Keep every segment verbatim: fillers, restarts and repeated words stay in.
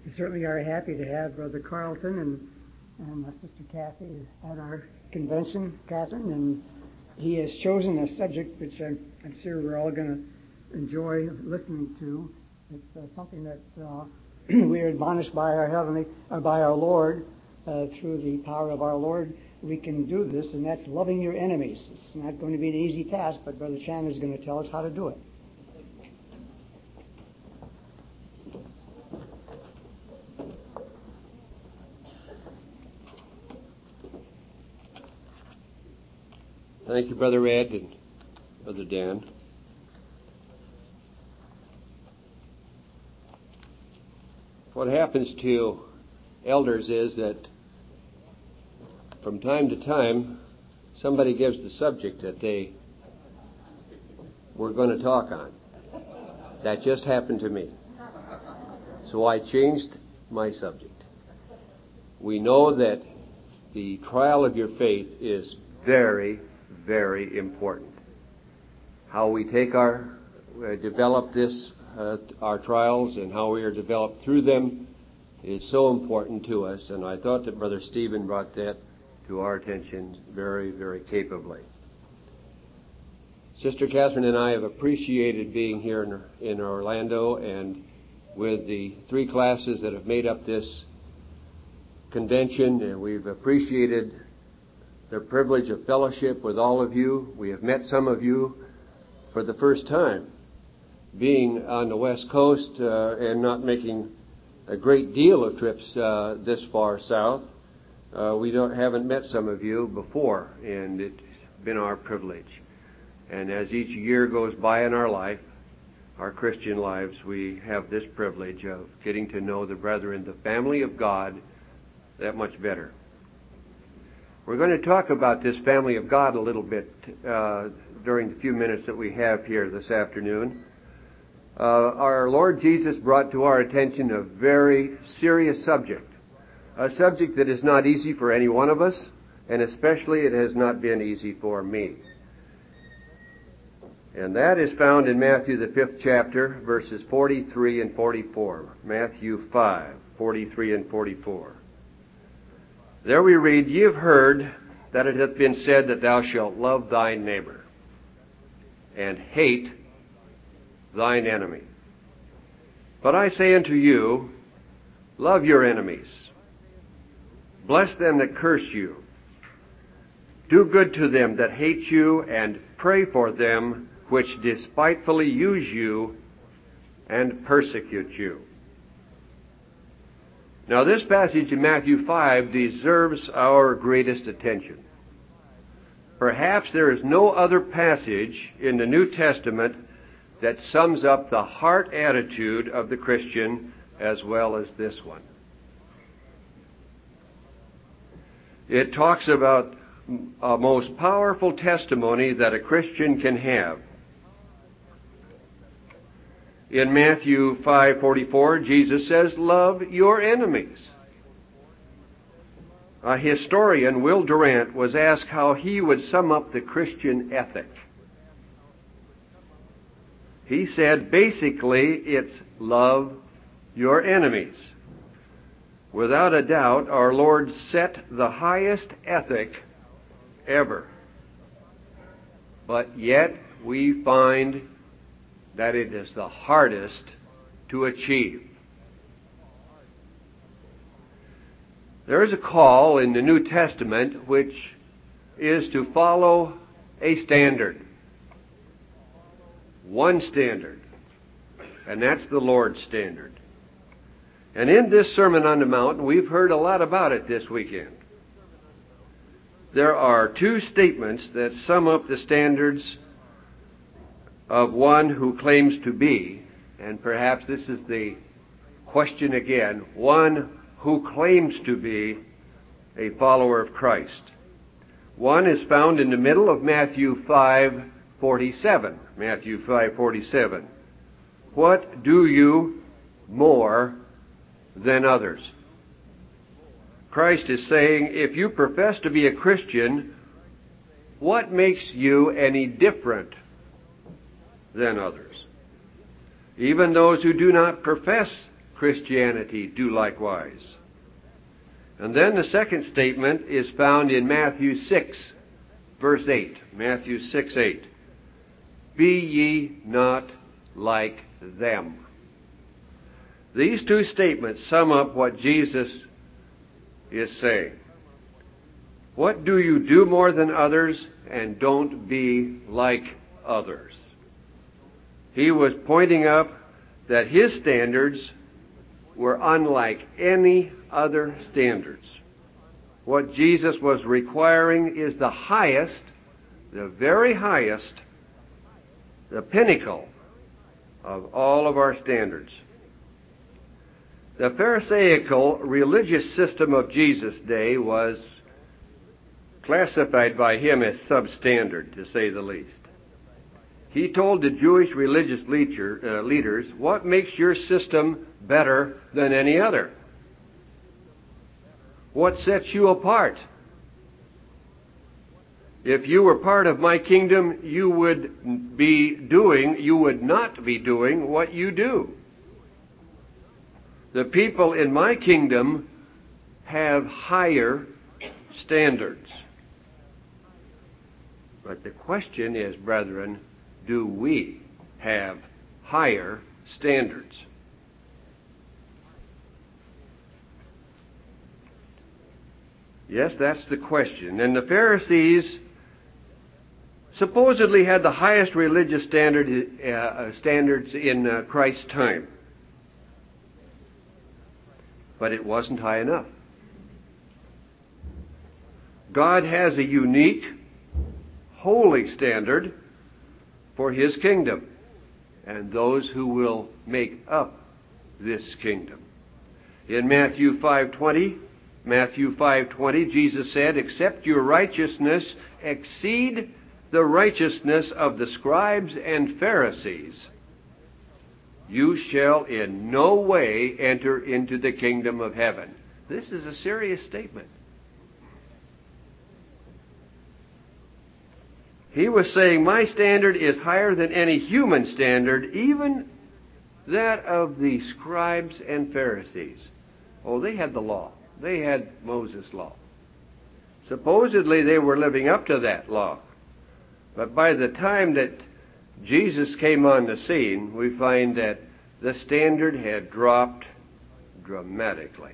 We certainly are happy to have Brother Carlton and, and uh, Sister Kathy at our convention, Catherine, and he has chosen a subject which I'm, I'm sure we're all going to enjoy listening to. It's uh, something that uh, we are admonished by our heavenly, uh, by our Lord, uh, through the power of our Lord. We can do this, and that's loving your enemies. It's not going to be an easy task, but Brother Chandler is going to tell us how to do it. Thank you, Brother Ed and Brother Dan. What happens to elders is that from time to time somebody gives the subject that they were going to talk on. That just happened to me. So I changed my subject. We know that the trial of your faith is very, very important. How we take our, uh, develop this, uh, our trials and how we are developed through them is so important to us. And I thought that Brother Stephen brought that to our attention very, very capably. Sister Catherine and I have appreciated being here in, in Orlando, and with the three classes that have made up this convention, and we've appreciated the privilege of fellowship with all of you. We have met some of you for the first time, being on the West Coast uh, and not making a great deal of trips uh, this far south. Uh, we don't haven't met some of you before, and it's been our privilege. And as each year goes by in our life, our Christian lives, we have this privilege of getting to know the brethren, the family of God, that much better. We're going to talk about this family of God a little bit uh, during the few minutes that we have here this afternoon. Uh, our Lord Jesus brought to our attention a very serious subject, a subject that is not easy for any one of us, and especially it has not been easy for me. And that is found in Matthew, the fifth chapter, verses forty-three and forty-four. Matthew five, forty-three and forty-four. There we read, "Ye have heard that it hath been said that thou shalt love thy neighbor, and hate thine enemy. But I say unto you, love your enemies. Bless them that curse you. Do good to them that hate you, and pray for them which despitefully use you and persecute you." Now, this passage in Matthew five deserves our greatest attention. Perhaps there is no other passage in the New Testament that sums up the heart attitude of the Christian as well as this one. It talks about a most powerful testimony that a Christian can have. In Matthew five forty-four, Jesus says, "Love your enemies." A historian, Will Durant, was asked how he would sum up the Christian ethic. He said, basically, it's love your enemies. Without a doubt, our Lord set the highest ethic ever. But yet, we find that it is the hardest to achieve. There is a call in the New Testament which is to follow a standard. One standard. And that's the Lord's standard. And in this Sermon on the Mount, we've heard a lot about it this weekend. There are two statements that sum up the standards of one who claims to be, and perhaps this is the question again, one who claims to be a follower of Christ. One is found in the middle of Matthew five forty-seven. Matthew five forty-seven. What do you more than others? Christ is saying, if you profess to be a Christian, what makes you any different than others? Even those who do not profess Christianity do likewise. And then the second statement is found in Matthew six, verse eight. Matthew six, eight. Be ye not like them. These two statements sum up what Jesus is saying. What do you do more than others, and don't be like others? He was pointing up that his standards were unlike any other standards. What Jesus was requiring is the highest, the very highest, the pinnacle of all of our standards. The Pharisaical religious system of Jesus' day was classified by him as substandard, to say the least. He told the Jewish religious leader, uh, leaders, what makes your system better than any other? What sets you apart? If you were part of my kingdom, you would be doing, you would not be doing what you do. The people in my kingdom have higher standards. But the question is, brethren, do we have higher standards? Yes, that's the question. And the Pharisees supposedly had the highest religious standard, uh, standards in uh, Christ's time. But it wasn't high enough. God has a unique, holy standard for His kingdom and those who will make up this kingdom. In Matthew five twenty, Matthew five twenty, Jesus said, "Except your righteousness exceed the righteousness of the scribes and Pharisees, you shall in no way enter into the kingdom of heaven." This is a serious statement. He was saying, my standard is higher than any human standard, even that of the scribes and Pharisees. Oh, they had the law. They had Moses' law. Supposedly they were living up to that law. But by the time that Jesus came on the scene, we find that the standard had dropped dramatically.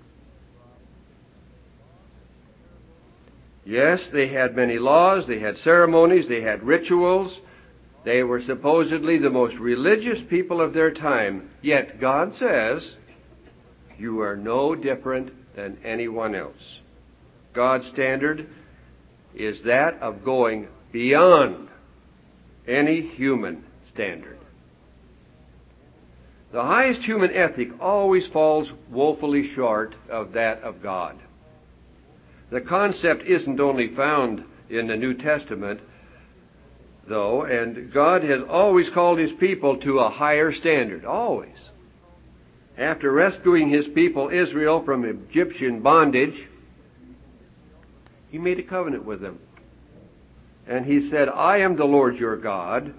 Yes, they had many laws, they had ceremonies, they had rituals. They were supposedly the most religious people of their time. Yet God says, you are no different than anyone else. God's standard is that of going beyond any human standard. The highest human ethic always falls woefully short of that of God. The concept isn't only found in the New Testament, though, and God has always called His people to a higher standard, always. After rescuing His people Israel from Egyptian bondage, He made a covenant with them. And He said, I am the Lord your God.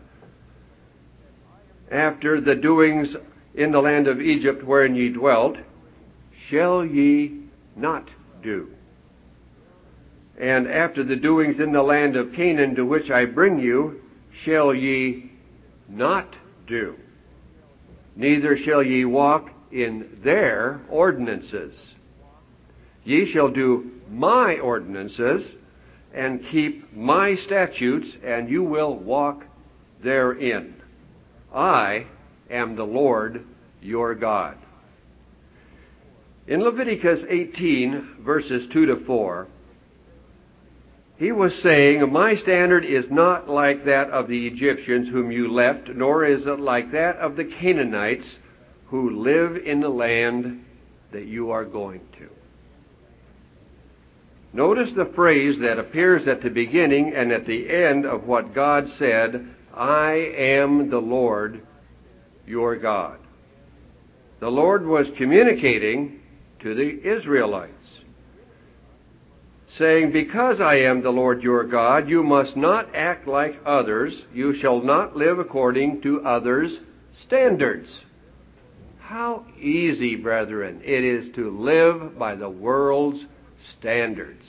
After the doings in the land of Egypt wherein ye dwelt, shall ye not do. And after the doings in the land of Canaan to which I bring you, shall ye not do. Neither shall ye walk in their ordinances. Ye shall do my ordinances and keep my statutes, and you will walk therein. I am the Lord your God. In Leviticus eighteen, verses two to four, He was saying, my standard is not like that of the Egyptians whom you left, nor is it like that of the Canaanites who live in the land that you are going to. Notice the phrase that appears at the beginning and at the end of what God said, I am the Lord your God. The Lord was communicating to the Israelites, saying, because I am the Lord your God, you must not act like others. You shall not live according to others' standards. How easy, brethren, it is to live by the world's standards.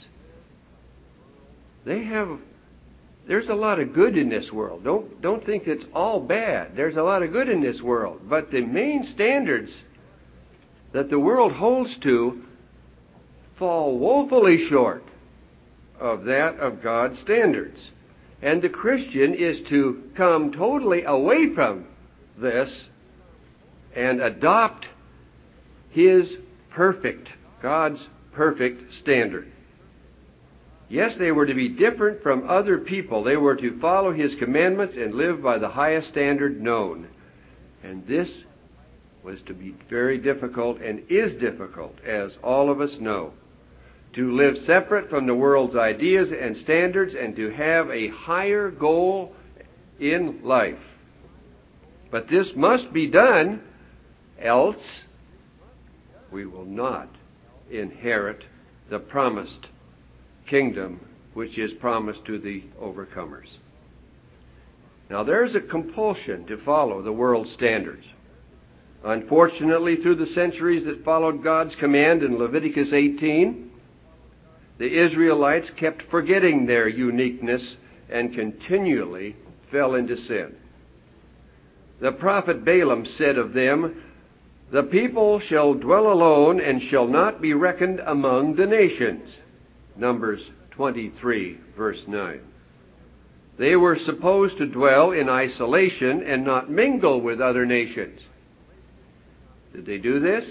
They have, there's a lot of good in this world. Don't, don't think it's all bad. There's a lot of good in this world. But the main standards that the world holds to fall woefully short of that of God's standards. And the Christian is to come totally away from this and adopt His perfect, God's perfect standard. Yes, they were to be different from other people. They were to follow His commandments and live by the highest standard known. And this was to be very difficult and is difficult, as all of us know. To live separate from the world's ideas and standards and to have a higher goal in life. But this must be done, else we will not inherit the promised kingdom which is promised to the overcomers. Now there's a compulsion to follow the world's standards. Unfortunately, through the centuries that followed God's command in Leviticus eighteen, the Israelites kept forgetting their uniqueness and continually fell into sin. The prophet Balaam said of them, "The people shall dwell alone and shall not be reckoned among the nations." Numbers twenty-three, verse nine. They were supposed to dwell in isolation and not mingle with other nations. Did they do this?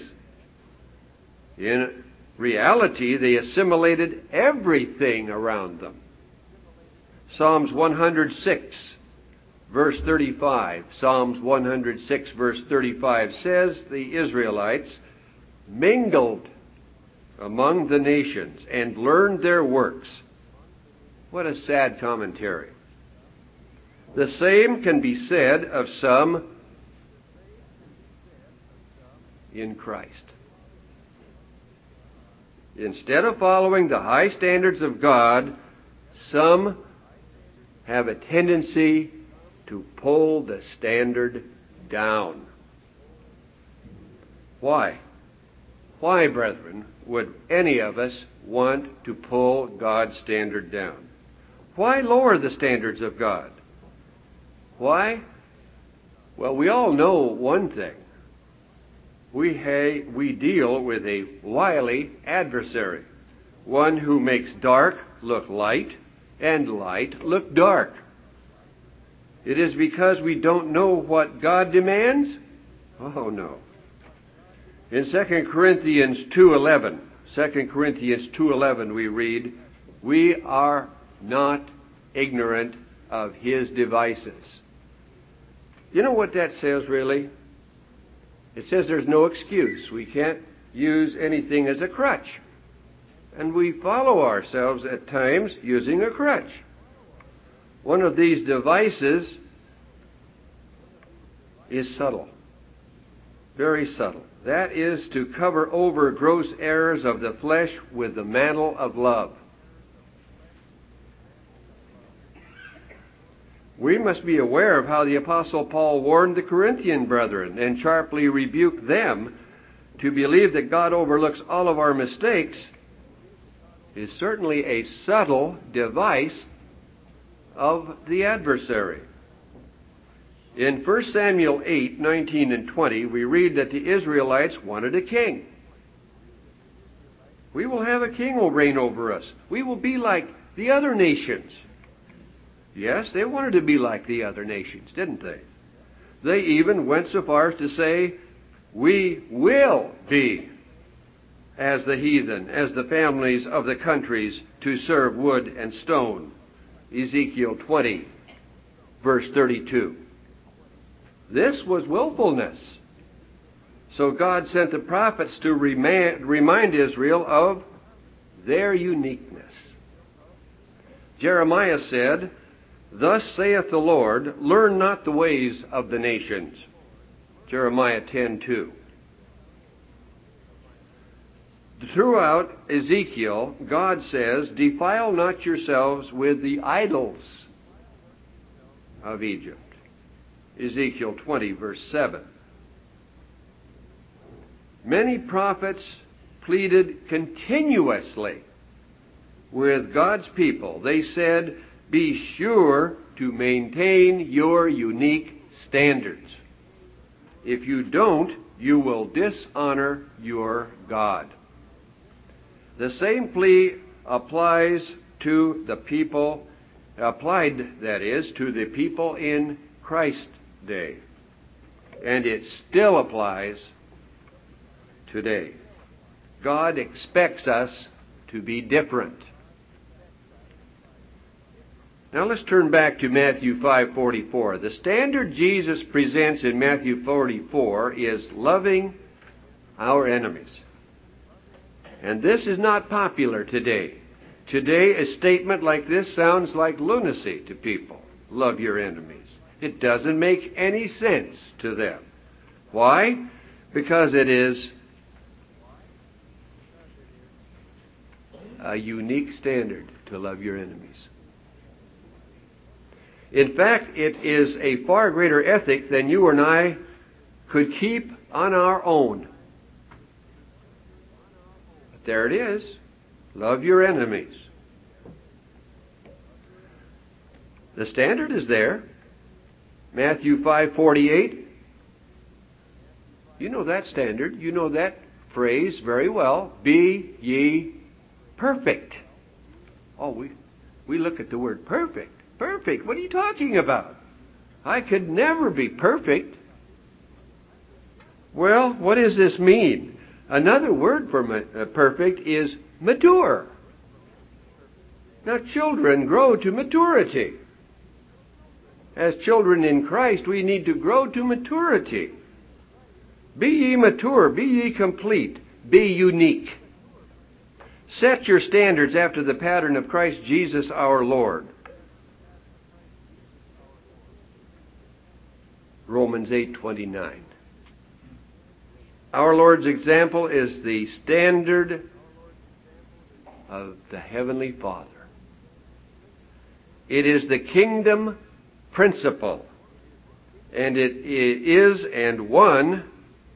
In reality, they assimilated everything around them. Psalms one hundred six, verse thirty-five. Psalms one hundred six, verse thirty-five says the Israelites mingled among the nations and learned their works. What a sad commentary. The same can be said of some in Christ. Instead of following the high standards of God, some have a tendency to pull the standard down. Why? Why, brethren, would any of us want to pull God's standard down? Why lower the standards of God? Why? Well, we all know one thing. We, ha- we deal with a wily adversary, one who makes dark look light and light look dark. It is because we don't know what God demands? Oh, no. In Second Corinthians two eleven, Second Corinthians two eleven we read, "We are not ignorant of His devices." You know what that says, really? It says there's no excuse. We can't use anything as a crutch. And we follow ourselves at times using a crutch. One of these devices is subtle. Very subtle. That is to cover over gross errors of the flesh with the mantle of love. We must be aware of how the Apostle Paul warned the Corinthian brethren and sharply rebuked them. To believe that God overlooks all of our mistakes is certainly a subtle device of the adversary. In First Samuel eight, nineteen and twenty, we read that the Israelites wanted a king. We will have a king who will reign over us. We will be like the other nations. Yes, they wanted to be like the other nations, didn't they? They even went so far as to say, we will be as the heathen, as the families of the countries, to serve wood and stone. Ezekiel twenty, verse thirty-two. This was willfulness. So God sent the prophets to remind, remind Israel of their uniqueness. Jeremiah said, "Thus saith the Lord, learn not the ways of the nations." Jeremiah ten two. Throughout Ezekiel, God says, "Defile not yourselves with the idols of Egypt." Ezekiel twenty, verse seven. many prophets pleaded continuously with God's people. They said, be sure to maintain your unique standards. If you don't, you will dishonor your God. The same plea applies to the people, applied, that is, to the people in Christ's day. And it still applies today. God expects us to be different. Now let's turn back to Matthew five forty-four. The standard Jesus presents in Matthew forty-four is loving our enemies. And this is not popular today. Today, a statement like this sounds like lunacy to people. Love your enemies. It doesn't make any sense to them. Why? Because it is a unique standard to love your enemies. In fact, it is a far greater ethic than you and I could keep on our own. But there it is. Love your enemies. The standard is there. Matthew five forty-eight. You know that standard. You know that phrase very well. Be ye perfect. Oh, we, we look at the word perfect. Perfect? What are you talking about? I could never be perfect. Well, what does this mean? Another word for ma- perfect is mature. Now, children grow to maturity. As children in Christ, we need to grow to maturity. Be ye mature, be ye complete, be unique. Set your standards after the pattern of Christ Jesus our Lord. Romans eight twenty-nine. Our Lord's example is the standard of the Heavenly Father. It is the kingdom principle, and it is and one.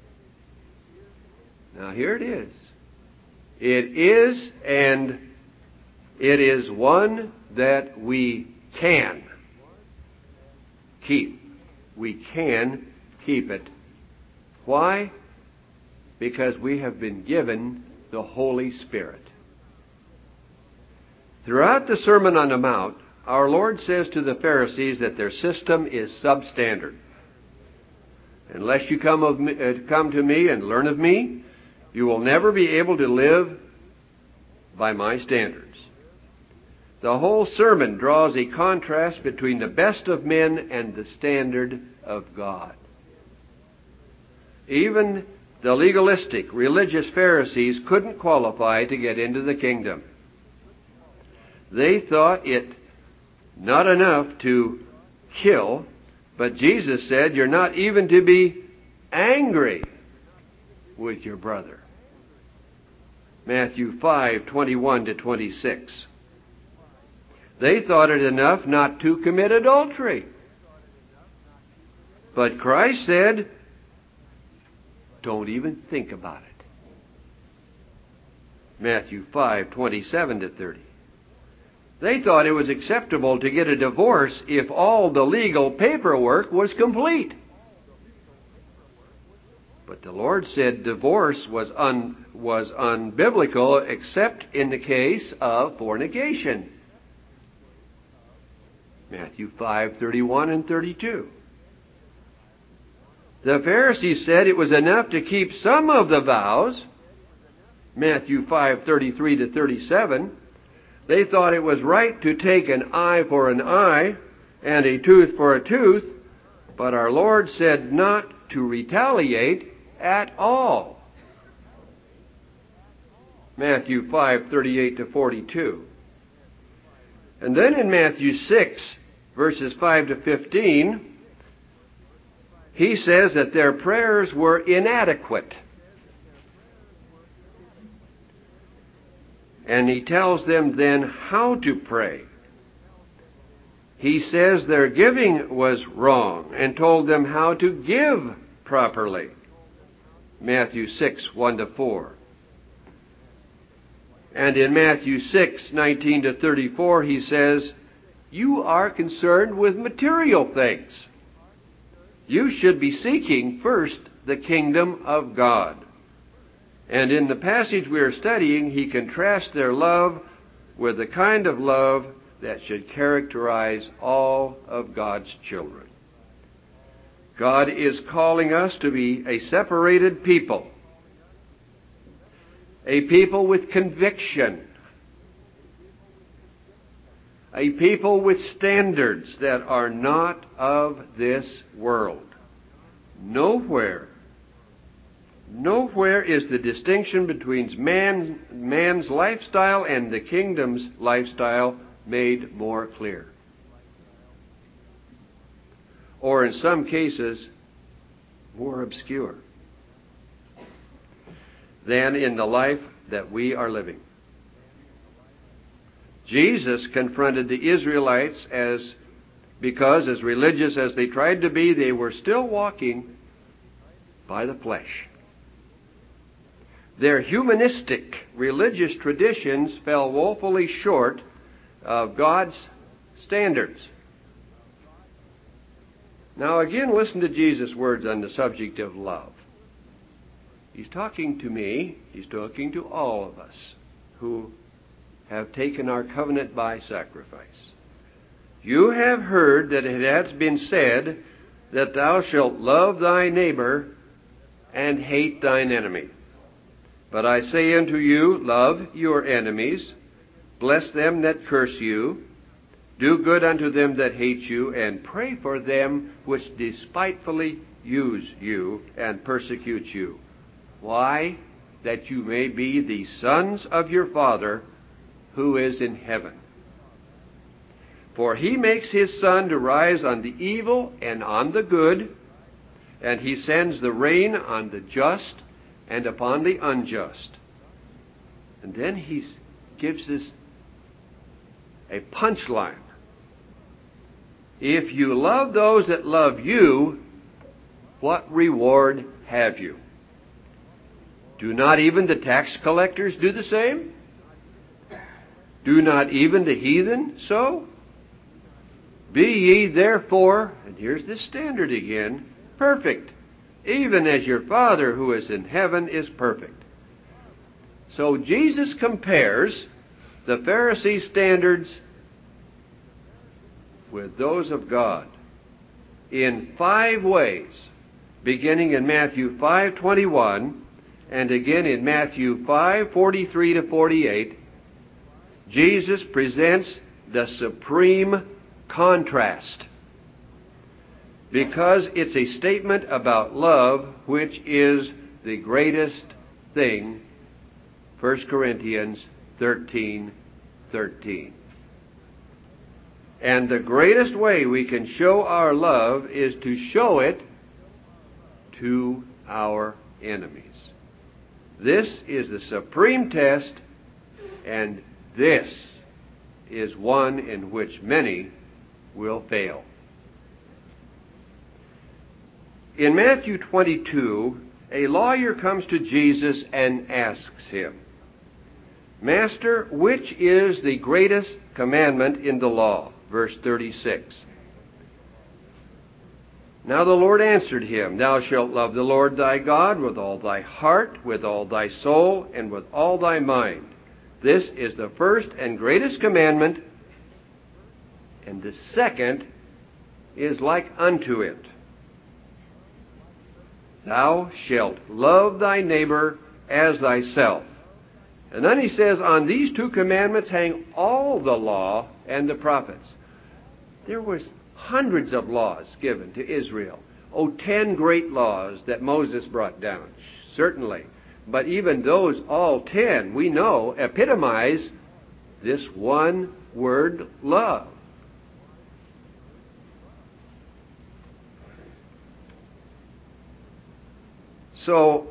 Now here it is. It is and it is one that we can keep. We can keep it. Why? Because we have been given the Holy Spirit. Throughout the Sermon on the Mount, our Lord says to the Pharisees that their system is substandard. Unless you come, of me, uh, come to me and learn of me, you will never be able to live by my standards. The whole sermon draws a contrast between the best of men and the standard of God. Even the legalistic, religious Pharisees couldn't qualify to get into the kingdom. They thought it not enough to kill, but Jesus said you're not even to be angry with your brother. Matthew five twenty-one to twenty-six. They thought it enough not to commit adultery. But Christ said, don't even think about it. Matthew five twenty-seven to thirty. They thought it was acceptable to get a divorce if all the legal paperwork was complete. But the Lord said divorce was un, was unbiblical except in the case of fornication. Matthew five thirty-one and thirty-two. The Pharisees said it was enough to keep some of the vows. Matthew five thirty-three to thirty-seven. They thought it was right to take an eye for an eye and a tooth for a tooth, but our Lord said not to retaliate at all. Matthew five thirty-eight to forty-two. And then in Matthew six, verses five to fifteen, he says that their prayers were inadequate. And he tells them then how to pray. He says their giving was wrong and told them how to give properly. Matthew six, one to four. And in Matthew six, nineteen to thirty-four, he says, you are concerned with material things. You should be seeking first the kingdom of God. And in the passage we are studying, he contrasts their love with the kind of love that should characterize all of God's children. God is calling us to be a separated people, a people with conviction, a people with standards that are not of this world. Nowhere, nowhere is the distinction between man, man's lifestyle and the kingdom's lifestyle made more clear. Or in some cases, more obscure than in the life that we are living. Jesus confronted the Israelites as because, as religious as they tried to be, they were still walking by the flesh. Their humanistic religious traditions fell woefully short of God's standards. Now again, listen to Jesus' words on the subject of love. He's talking to me, he's talking to all of us who have taken our covenant by sacrifice. You have heard that it has been said that thou shalt love thy neighbor and hate thine enemy. But I say unto you, love your enemies, bless them that curse you, do good unto them that hate you, and pray for them which despitefully use you and persecute you. Why? That you may be the sons of your Father who is in heaven. For he makes his sun to rise on the evil and on the good, and he sends the rain on the just and upon the unjust. And then he gives us a punchline. If you love those that love you, what reward have you? Do not even the tax collectors do the same? Do not even the heathen so? Be ye therefore, and here's the standard again, perfect, even as your Father who is in heaven is perfect. So Jesus compares the Pharisee standards with those of God in five ways, beginning in Matthew five twenty-one and again in Matthew five forty-three to forty-eight. Jesus presents the supreme contrast because it's a statement about love, which is the greatest thing. First Corinthians thirteen thirteen. And the greatest way we can show our love is to show it to our enemies. This is the supreme test, and this is one in which many will fail. In Matthew twenty-two, a lawyer comes to Jesus and asks him, Master, which is the greatest commandment in the law? Verse thirty-six. Now the Lord answered him, Thou shalt love the Lord thy God with all thy heart, with all thy soul, and with all thy mind. This is the first and greatest commandment, and the second is like unto it. Thou shalt love thy neighbor as thyself. And then he says, on these two commandments hang all the law and the prophets. There was hundreds of laws given to Israel. Oh, ten great laws that Moses brought down, certainly. But even those, all ten, we know, epitomize this one word, love. So,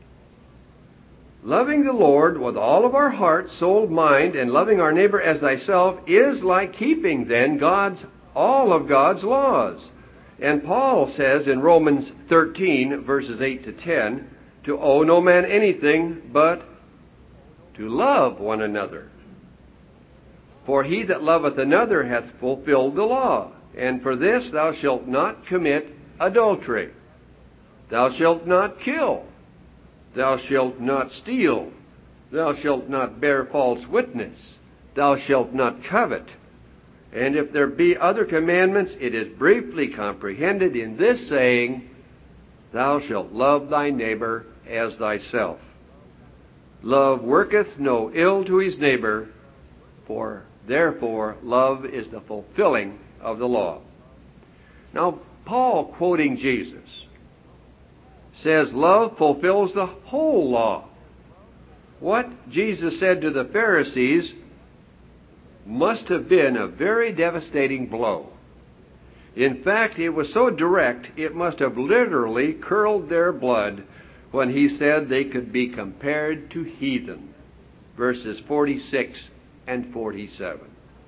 loving the Lord with all of our heart, soul, mind, and loving our neighbor as thyself is like keeping then God's, all of God's laws. And Paul says in Romans thirteen, verses eight to ten, to owe no man anything but to love one another. For he that loveth another hath fulfilled the law. And for this, thou shalt not commit adultery. Thou shalt not kill. Thou shalt not steal. Thou shalt not bear false witness. Thou shalt not covet. And if there be other commandments, it is briefly comprehended in this saying, Thou shalt love thy neighbor as thyself. Love worketh no ill to his neighbor, for therefore love is the fulfilling of the law. Now, Paul, quoting Jesus, says love fulfills the whole law. What Jesus said to the Pharisees must have been a very devastating blow. In fact, it was so direct, it must have literally curdled their blood when he said they could be compared to heathen. Verses forty-six and forty-seven.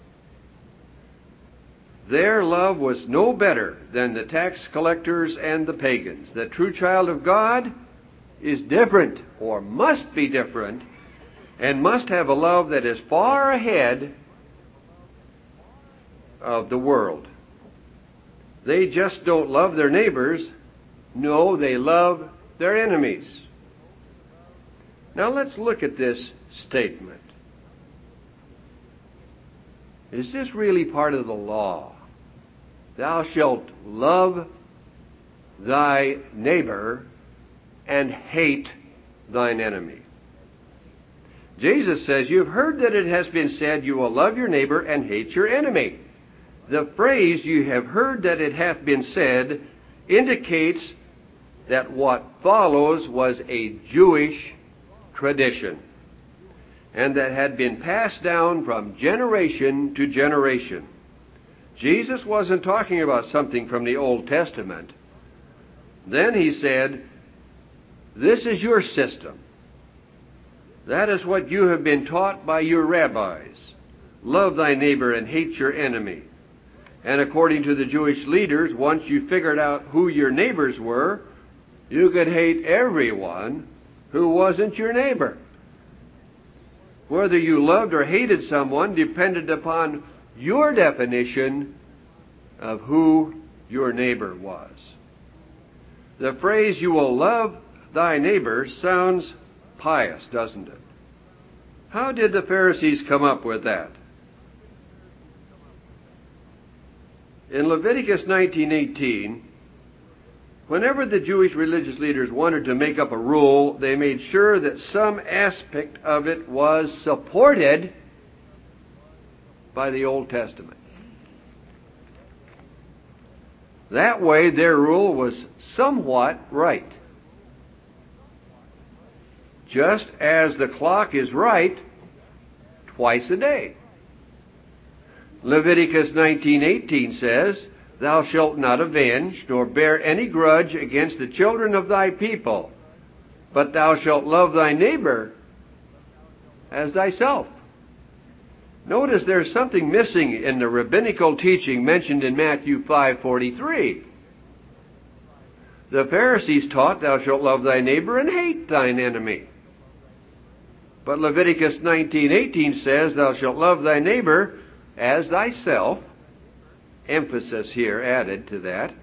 Their love was no better than the tax collectors and the pagans. The true child of God is different, or must be different, and must have a love that is far ahead of the world. They just don't love their neighbors. No, they love their enemies. Now let's look at this statement. Is this really part of the law? Thou shalt love thy neighbor and hate thine enemy. Jesus says, You've heard that it has been said, You will love your neighbor and hate your enemy. The phrase, You have heard that it hath been said, indicates that what follows was a Jewish tradition, and that had been passed down from generation to generation. Jesus wasn't talking about something from the Old Testament. Then he said, This is your system. That is what you have been taught by your rabbis. Love thy neighbor and hate your enemy. And according to the Jewish leaders, once you figured out who your neighbors were, you could hate everyone who wasn't your neighbor. Whether you loved or hated someone depended upon your definition of who your neighbor was. The phrase, You will love thy neighbor, sounds pious, doesn't it? How did the Pharisees come up with that? In Leviticus nineteen eighteen, whenever the Jewish religious leaders wanted to make up a rule, they made sure that some aspect of it was supported by the Old Testament. That way, their rule was somewhat right. Just as the clock is right twice a day. Leviticus nineteen eighteen says, Thou shalt not avenge, nor bear any grudge against the children of thy people, but thou shalt love thy neighbor as thyself. Notice there's something missing in the rabbinical teaching mentioned in Matthew five forty-three. The Pharisees taught, Thou shalt love thy neighbor and hate thine enemy. But Leviticus nineteen eighteen says, Thou shalt love thy neighbor as thyself. Emphasis here added to that.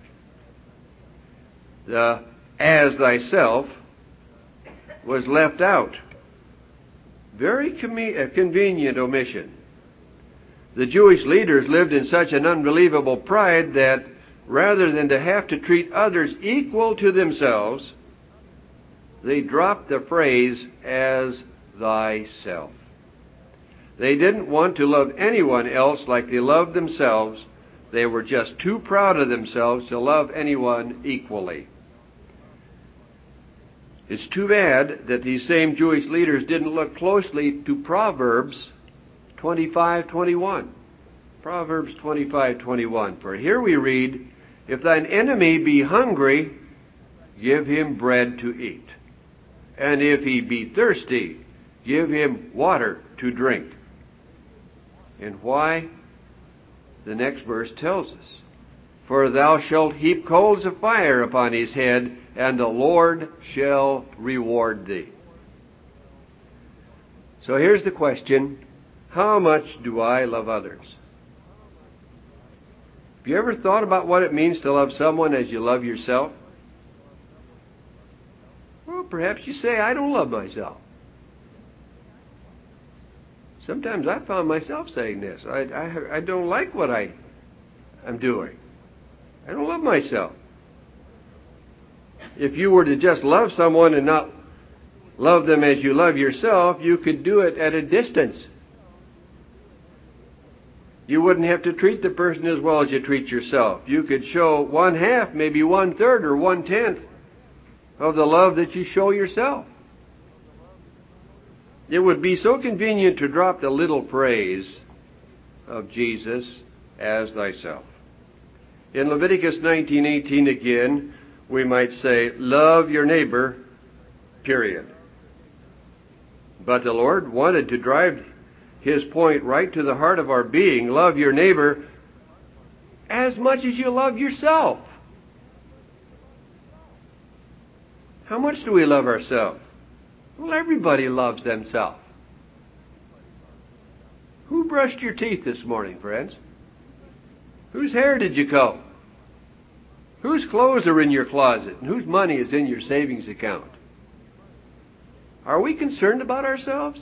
The as thyself was left out. Very com- a convenient omission. The Jewish leaders lived in such an unbelievable pride that rather than to have to treat others equal to themselves, they dropped the phrase, as thyself. They didn't want to love anyone else like they loved themselves. They were just too proud of themselves to love anyone equally. It's too bad that these same Jewish leaders didn't look closely to Proverbs twenty-five twenty-one. Proverbs twenty-five twenty-one. For here we read, If thine enemy be hungry, give him bread to eat. And if he be thirsty, give him water to drink. And why? The next verse tells us, For thou shalt heap coals of fire upon his head, and the Lord shall reward thee. So here's the question: how much do I love others? Have you ever thought about what it means to love someone as you love yourself? Well, perhaps you say, I don't love myself. Sometimes I found myself saying this. I, I, I don't like what I am doing. I don't love myself. If you were to just love someone and not love them as you love yourself, you could do it at a distance. You wouldn't have to treat the person as well as you treat yourself. You could show one half, maybe one third or one tenth of the love that you show yourself. It would be so convenient to drop the little phrase of Jesus, as thyself. In Leviticus nineteen eighteen again, we might say, love your neighbor, period. But the Lord wanted to drive His point right to the heart of our being. Love your neighbor as much as you love yourself. How much do we love ourselves? Well, everybody loves themselves. Who brushed your teeth this morning, friends? Whose hair did you comb? Whose clothes are in your closet? And whose money is in your savings account? Are we concerned about ourselves?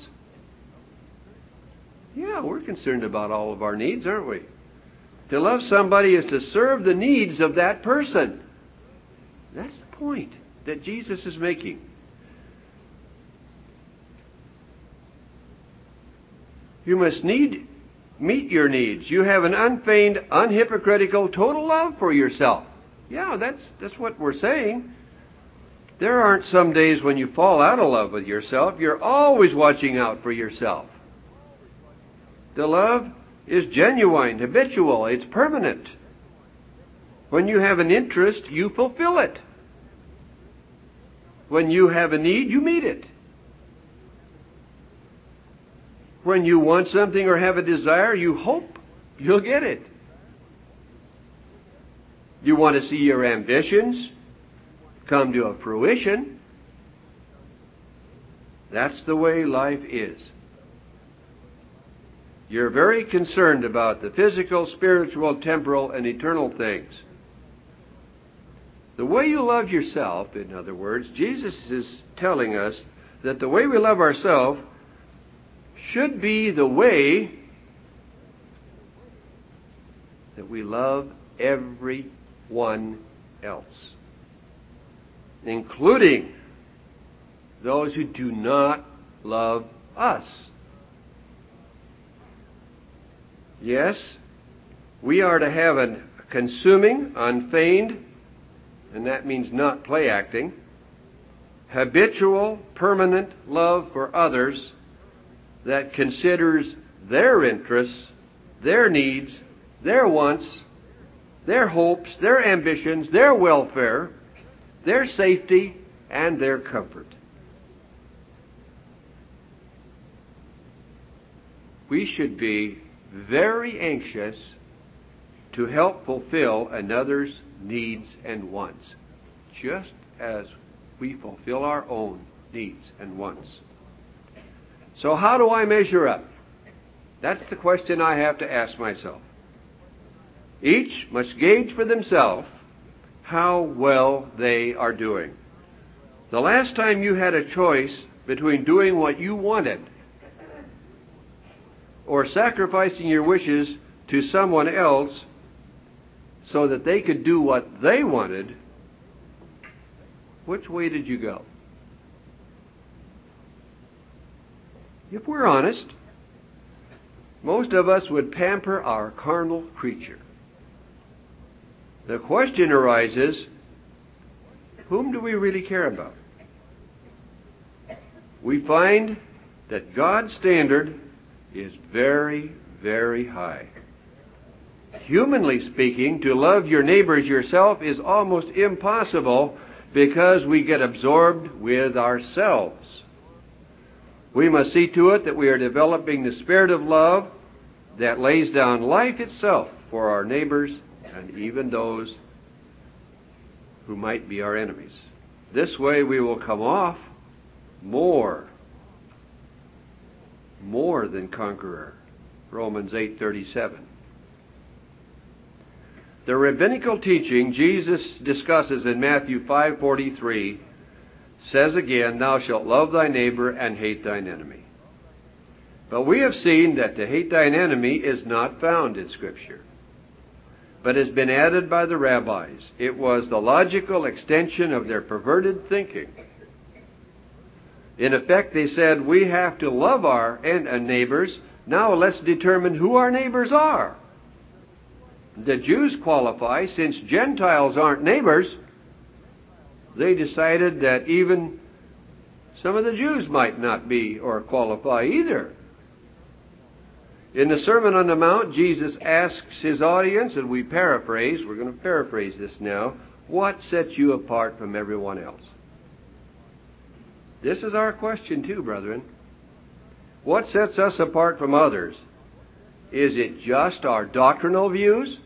Yeah, we're concerned about all of our needs, aren't we? To love somebody is to serve the needs of that person. That's the point that Jesus is making. You must need, meet your needs. You have an unfeigned, unhypocritical, total love for yourself. Yeah, that's, that's what we're saying. There aren't some days when you fall out of love with yourself. You're always watching out for yourself. The love is genuine, habitual, it's permanent. When you have an interest, you fulfill it. When you have a need, you meet it. When you want something or have a desire, you hope you'll get it. You want to see your ambitions come to a fruition. That's the way life is. You're very concerned about the physical, spiritual, temporal, and eternal things. The way you love yourself, in other words, Jesus is telling us that the way we love ourselves should be the way that we love everyone else, including those who do not love us. Yes, we are to have a consuming, unfeigned, and that means not play acting, habitual, permanent love for others that considers their interests, their needs, their wants, their hopes, their ambitions, their welfare, their safety, and their comfort. We should be very anxious to help fulfill another's needs and wants, just as we fulfill our own needs and wants. So how do I measure up? That's the question I have to ask myself. Each must gauge for themselves how well they are doing. The last time you had a choice between doing what you wanted or sacrificing your wishes to someone else so that they could do what they wanted, which way did you go? If we're honest, most of us would pamper our carnal creature. The question arises, whom do we really care about? We find that God's standard is very, very high. Humanly speaking, to love your neighbor as yourself is almost impossible because we get absorbed with ourselves. We must see to it that we are developing the spirit of love that lays down life itself for our neighbors and even those who might be our enemies. This way we will come off more, more than conqueror. Romans eight thirty-seven. The rabbinical teaching Jesus discusses in Matthew five forty-three says again, "Thou shalt love thy neighbor and hate thine enemy." But we have seen that to hate thine enemy is not found in Scripture, but has been added by the rabbis. It was the logical extension of their perverted thinking. In effect, they said, we have to love our neighbors. Now let's determine who our neighbors are. The Jews qualify. Since Gentiles aren't neighbors, they decided that even some of the Jews might not be or qualify either. In the Sermon on the Mount, Jesus asks his audience, and we paraphrase, we're going to paraphrase this now, what sets you apart from everyone else? This is our question too, brethren. What sets us apart from others? Is it just our doctrinal views?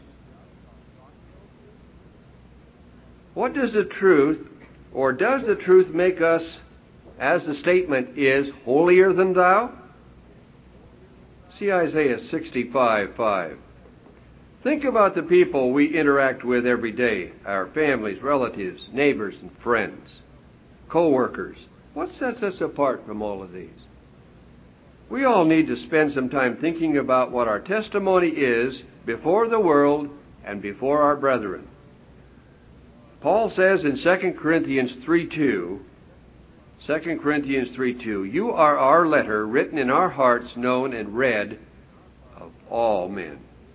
What does the truth, or does the truth make us, as the statement is, holier than thou? See Isaiah sixty-five five. Think about the people we interact with every day, our families, relatives, neighbors, and friends, co-workers. What sets us apart from all of these? We all need to spend some time thinking about what our testimony is before the world and before our brethren. Paul says in Second Corinthians three two, Second Corinthians three two, you are our letter written in our hearts, known and read of all men.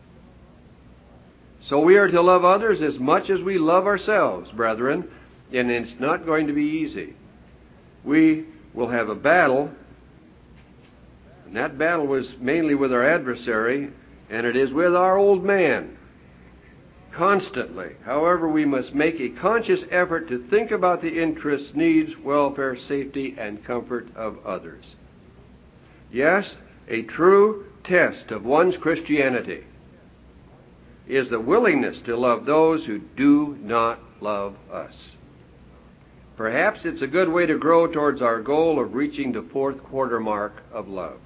So we are to love others as much as we love ourselves, brethren, and it's not going to be easy. We will have a battle, and that battle was mainly with our adversary, and it is with our old man. Constantly. However, we must make a conscious effort to think about the interests, needs, welfare, safety, and comfort of others. Yes, a true test of one's Christianity is the willingness to love those who do not love us. Perhaps it's a good way to grow towards our goal of reaching the fourth quarter mark of love.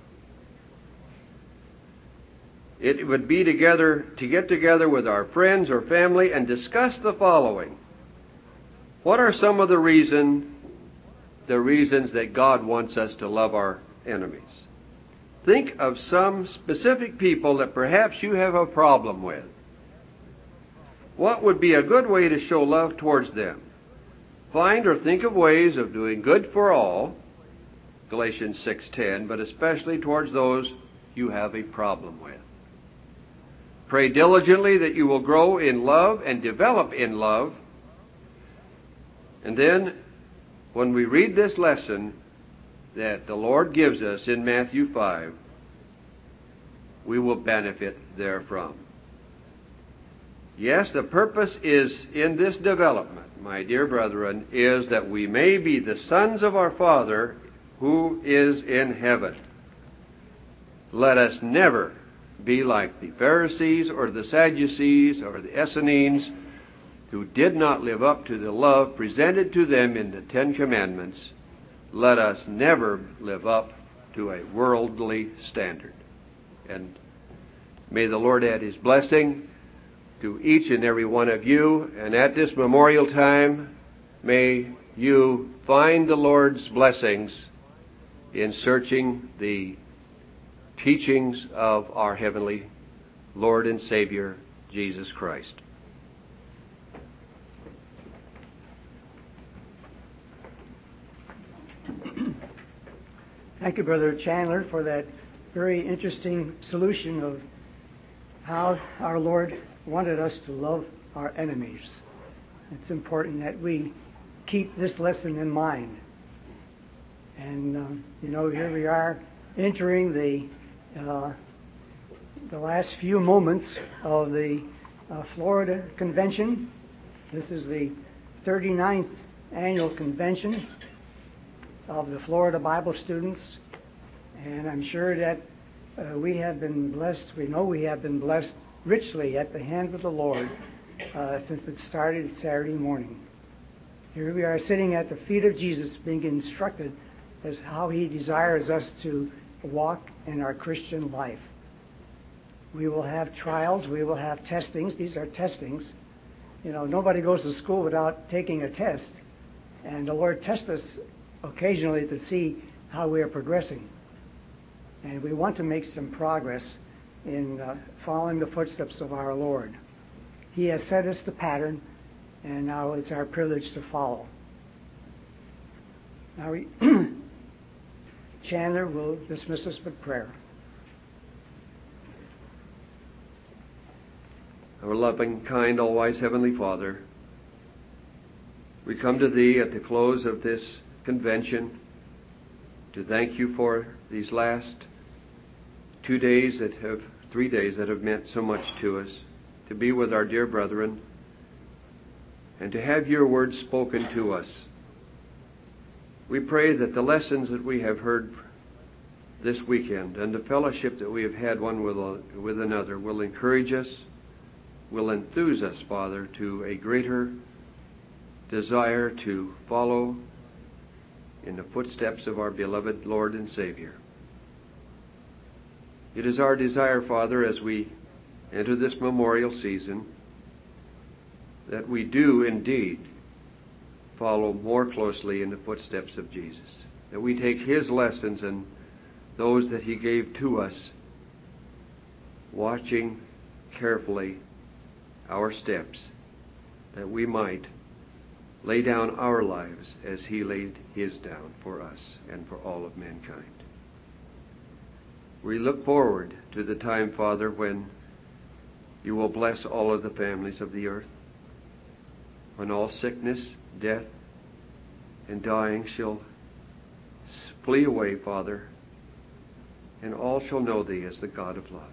It would be together to get together with our friends or family and discuss the following. What are some of the reason, the reasons that God wants us to love our enemies? Think of some specific people that perhaps you have a problem with. What would be a good way to show love towards them? Find or think of ways of doing good for all, Galatians six ten, but especially towards those you have a problem with. Pray diligently that you will grow in love and develop in love. And then, when we read this lesson that the Lord gives us in Matthew five, we will benefit therefrom. Yes, the purpose is in this development, my dear brethren, is that we may be the sons of our Father who is in heaven. Let us never be like the Pharisees or the Sadducees or the Essenes, who did not live up to the love presented to them in the Ten Commandments. Let us never live up to a worldly standard. And may the Lord add His blessing to each and every one of you. And at this memorial time, may you find the Lord's blessings in searching the teachings of our heavenly Lord and Savior, Jesus Christ. Thank you, Brother Chandler, for that very interesting solution of how our Lord wanted us to love our enemies. It's important that we keep this lesson in mind. And, um, you know, here we are entering the uh, the last few moments of the uh, Florida Convention. This is the thirty-ninth annual convention of the Florida Bible students. And I'm sure that uh, we have been blessed, we know we have been blessed richly at the hand of the Lord uh, since it started Saturday morning. Here we are sitting at the feet of Jesus, being instructed as how He desires us to walk in our Christian life. We will have trials. We will have testings. These are testings. You know, nobody goes to school without taking a test. And the Lord tests us occasionally to see how we are progressing. And we want to make some progress in uh, following the footsteps of our Lord. He has set us the pattern, and now it's our privilege to follow. Now, we Chandler will dismiss us with prayer. Our loving, kind, all-wise Heavenly Father, we come to Thee at the close of this convention to thank You for these last two days that have, three days that have meant so much to us, to be with our dear brethren, and to have Your word spoken to us. We pray that the lessons that we have heard this weekend and the fellowship that we have had one with, with another will encourage us, will enthuse us, Father, to a greater desire to follow in the footsteps of our beloved Lord and Savior. It is our desire, Father, as we enter this memorial season, that we do indeed follow more closely in the footsteps of Jesus, that we take His lessons and those that He gave to us, watching carefully our steps, that we might lay down our lives as He laid His down for us and for all of mankind. We look forward to the time, Father, when You will bless all of the families of the earth, when all sickness, death, and dying shall flee away, Father, and all shall know Thee as the God of love.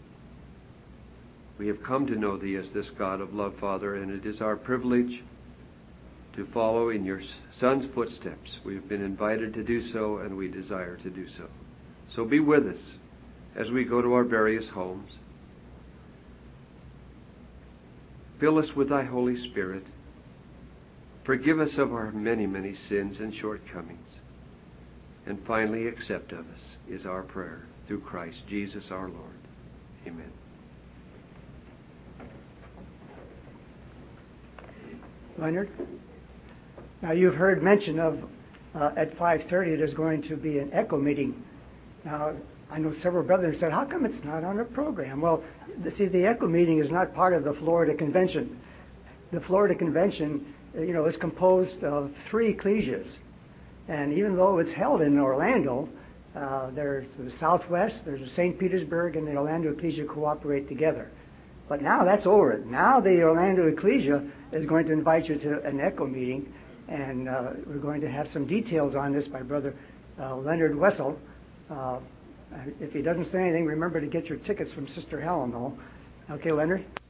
We have come to know Thee as this God of love, Father, and it is our privilege to follow in Your Son's footsteps. We have been invited to do so, and we desire to do so. So be with us as we go to our various homes. Fill us with Thy Holy Spirit. Forgive us of our many, many sins and shortcomings. And finally, accept of us is our prayer through Christ Jesus our Lord. Amen. Leonard? Now, you've heard mention of uh, at five thirty there's going to be an ECHO meeting. Now, I know several brothers said, how come it's not on the program? Well, the, see, the ECHO meeting is not part of the Florida Convention. The Florida Convention, you know, is composed of three ecclesias. And even though it's held in Orlando, uh, there's the Southwest, there's the Saint Petersburg, and the Orlando Ecclesia cooperate together. But now that's over. Now the Orlando Ecclesia is going to invite you to an ECHO meeting, and uh, we're going to have some details on this by Brother uh, Leonard Wessel. Uh, if he doesn't say anything, remember to get your tickets from Sister Helen, though. Okay, Leonard?